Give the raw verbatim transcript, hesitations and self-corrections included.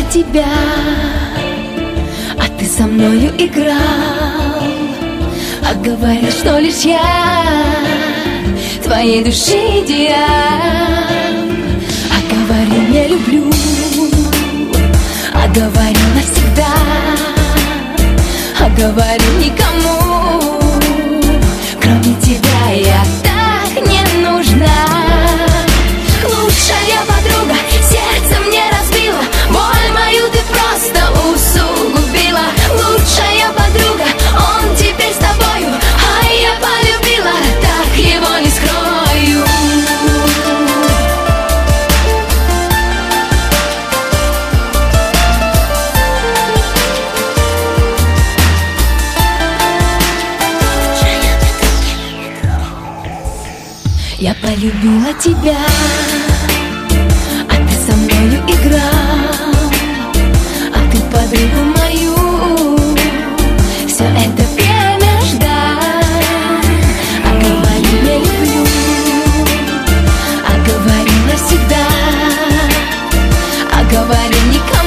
тебя, а ты со мною играл. А говорил, что лишь я твоей души идеал. А говорил, не люблю, а говорил навсегда. А говорил, никому, кроме тебя, я так не нужна. Лучшая подруга сердце мне разбила, боль мою ты просто усугубила. Лучшая подруга, он теперь с тобою, а я полюбила, так его не скрою. Я полюбила тебя, а ты со мною играл. А ты подругу мою все это время ждал. А говорил, не люблю, а говорил навсегда. А говорил, никому.